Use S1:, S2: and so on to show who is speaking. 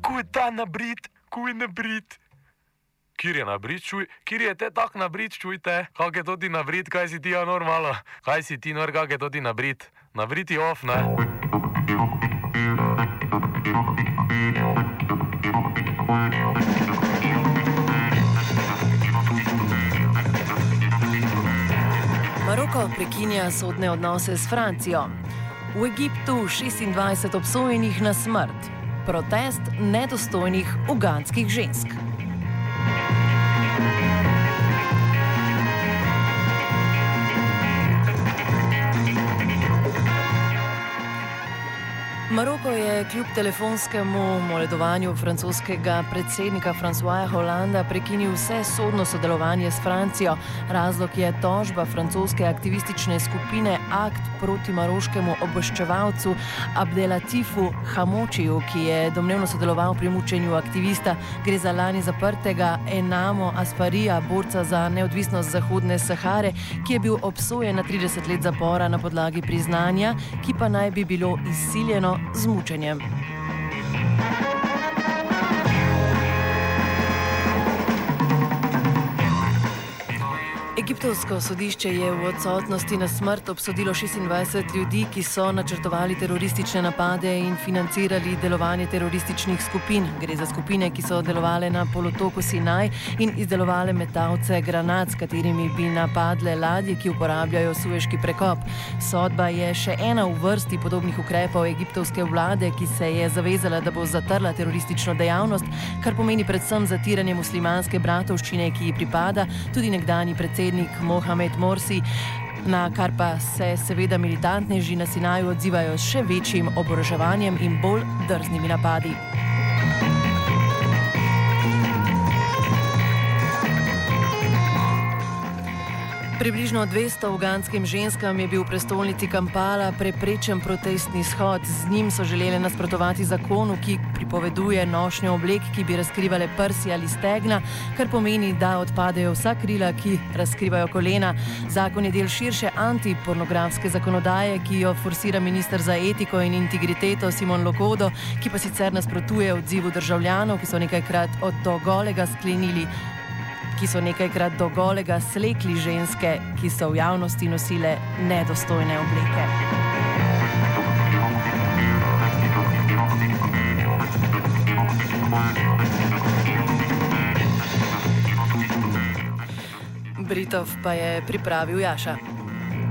S1: Kuj je ta nabrit, kuj je nabrit. Kjer je nabrit, čuj, kjer je te tak nabrit, čujte. Kak je to ti nabrit, kaj si ti normalno? Kaj si ti nor, kak je to ti nabrit? Nabrit je off, ne?
S2: Maroko prekinja sodne odnose s Francijo. V Egiptu 26 obsojenih na smrt. Protest nedostojnih ugandskih žensk. Maroko je kljub telefonskemu moledovanju francoskega predsednika Françoisa Hollanda prekinil vse sodno sodelovanje s Francijo. Razlog je tožba francoske aktivistične skupine Akt proti maroškemu obveščevalcu Abdelatifu Hamočiju, ki je domnevno sodeloval pri mučenju aktivista. Gre za lani zaprtega Enamo Asfarija, borca za neodvisnost Zahodne Sahare, ki je bil obsojen na 30 let zapora na podlagi priznanja, ki pa naj bi bilo izsiljeno z mučenjem. Egiptovsko sodišče je v odsotnosti na smrt obsodilo 26 ljudi, ki so načrtovali teroristične napade in financirali delovanje terorističnih skupin. Gre za skupine, ki so delovale na polotoku Sinaj in izdelovale metalce granat, s katerimi bi napadle ladje, ki uporabljajo Sueški prekop. Sodba je še ena v vrsti podobnih ukrepov egiptovske vlade, ki se je zavezala, da bo zatrla teroristično dejavnost, kar pomeni predvsem zatiranje muslimanske bratovščine, ki ji pripada tudi nekdanji predsednik Mohamed Morsi, na kar pa se seveda militantneži na Sinaju odzivajo s še večjim oboroževanjem in bolj drznimi napadi. Približno 200 ugandskim ženskam je bil v prestolnici Kampala preprečen protestni shod. Z njim so želeli nasprotovati zakonu, ki pripoveduje nošnjo oblek, ki bi razkrivale prsi ali stegna, kar pomeni, da odpadejo vsa krila, ki razkrivajo kolena. Zakon je del širše antipornografske zakonodaje, ki jo forsira minister za etiko in integriteto Simon Lokodo, ki pa sicer nasprotuje odzivu državljanov, ki so nekajkrat do golega slekli ženske, ki so v javnosti nosile nedostojne obleke. Britov pa je pripravil Jaša.